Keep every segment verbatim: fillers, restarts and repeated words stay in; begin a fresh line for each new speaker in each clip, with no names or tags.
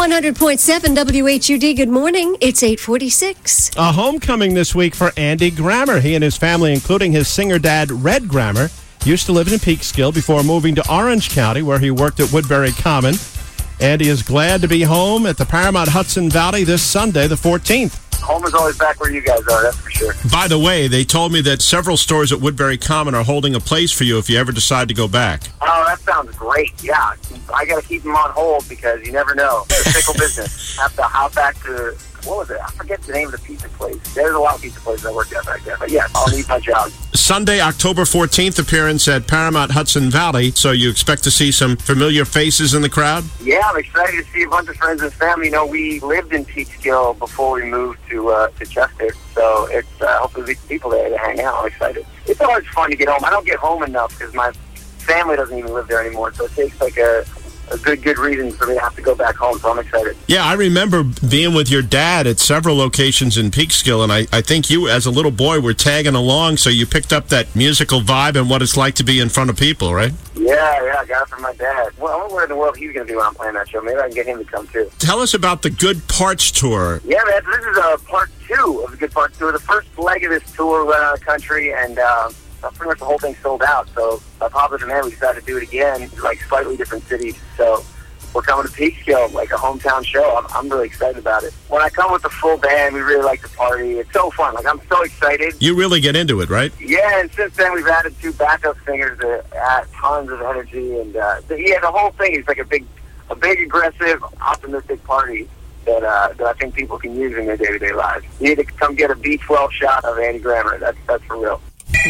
one hundred point seven W H U D, good morning. It's eight forty-six.
A homecoming this week for Andy Grammer. He and his family, including his singer dad, Red Grammer, used to live in Peekskill before moving to Orange County, where he worked at Woodbury Common. Andy is glad to be home at the Paramount Hudson Valley this Sunday, the fourteenth.
Home is always back where you guys are, that's for sure.
By the way, they told me that several stores at Woodbury Common are holding a place for you if you ever decide to go back.
Oh, that sounds great. Yeah, I got to keep them on hold because you never know. It's a fickle business. Have to hop back to, what was it? I forget the name of the pizza place. There's a lot of pizza places I worked at back there. But yeah, I'll need my job.
Sunday, October fourteenth, appearance at Paramount Hudson Valley. So you expect to see some familiar faces in the crowd?
Yeah, I'm excited to see a bunch of friends and family. You know, we lived in Peekskill before we moved to uh, to Chester. So it's uh, hopefully there's people there to hang out. I'm excited. It's always fun to get home. I don't get home enough because my family doesn't even live there anymore. So it takes like a... a good, good reason for me to have to go back home, so I'm excited.
Yeah, I remember being with your dad at several locations in Peekskill, and I, I think you, as a little boy, were tagging along, so you picked up that musical vibe and what it's like to be in front of people, right?
Yeah, yeah, I got it from my dad. Well, I wonder where in the world he's going to be when I'm playing that show. Maybe I can get him to come, too.
Tell us about the Good Parts Tour.
Yeah, man, this is uh, part two of the Good Parts Tour. The first leg of this tour went out of the country, and... Uh, pretty much the whole thing sold out, so by popular demand we decided to do it again, like slightly different cities. So we're coming to Peekskill, like a hometown show. I'm, I'm really excited about it. When I come with the full band, we really like to party. It's so fun. Like, I'm so excited.
You really get into it, right?
Yeah, and since then we've added two backup singers that add tons of energy, and uh, the, yeah, the whole thing is like a big, a big, aggressive, optimistic party that uh, that I think people can use in their day-to-day lives. You need to come get a B twelve shot of Andy Grammer. That's that's for real.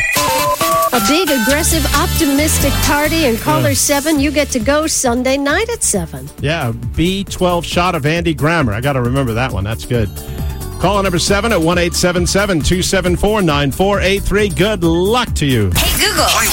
A big, aggressive, optimistic party, and caller seven, you get to go Sunday night at seven.
Yeah, B twelve shot of Andy Grammer. I got to remember that one. That's good. Call number seven at one eight seven seven, two seven four, nine four eight three. Good luck to you.
Hey, Google.